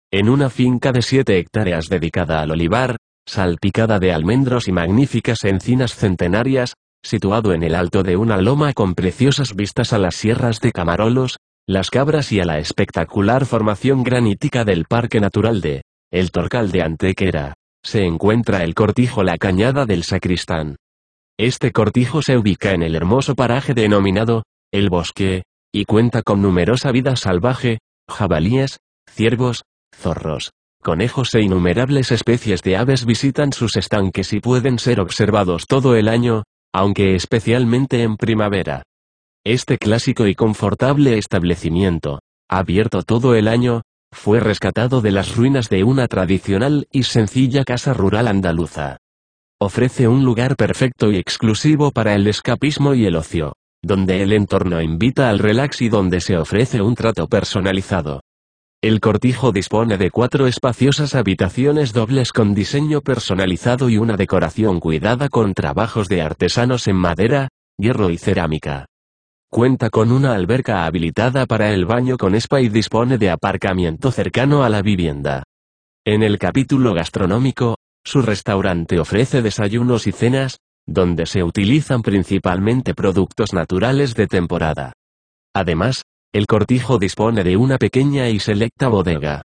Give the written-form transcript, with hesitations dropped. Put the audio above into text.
En una finca de 7 hectáreas dedicada al olivar, salpicada de almendros y magníficas encinas centenarias, situado en el alto de una loma con preciosas vistas a las sierras de Camarolos, Las Cabras y a la espectacular formación granítica del Parque Natural de El Torcal de Antequera, se encuentra el cortijo La Cañada del Sacristán. Este cortijo se ubica en el hermoso paraje denominado El Bosque, y cuenta con numerosa vida salvaje, jabalíes, ciervos, zorros, conejos e innumerables especies de aves visitan sus estanques y pueden ser observados todo el año, aunque especialmente en primavera. Este clásico y confortable establecimiento, abierto todo el año, fue rescatado de las ruinas de una tradicional y sencilla casa rural andaluza. Ofrece un lugar perfecto y exclusivo para el escapismo y el ocio, donde el entorno invita al relax y donde se ofrece un trato personalizado. El cortijo dispone de 4 espaciosas habitaciones dobles con diseño personalizado y una decoración cuidada con trabajos de artesanos en madera, hierro y cerámica. Cuenta con una alberca habilitada para el baño con spa y dispone de aparcamiento cercano a la vivienda. En el capítulo gastronómico, su restaurante ofrece desayunos y cenas, donde se utilizan principalmente productos naturales de temporada. Además, el cortijo dispone de una pequeña y selecta bodega,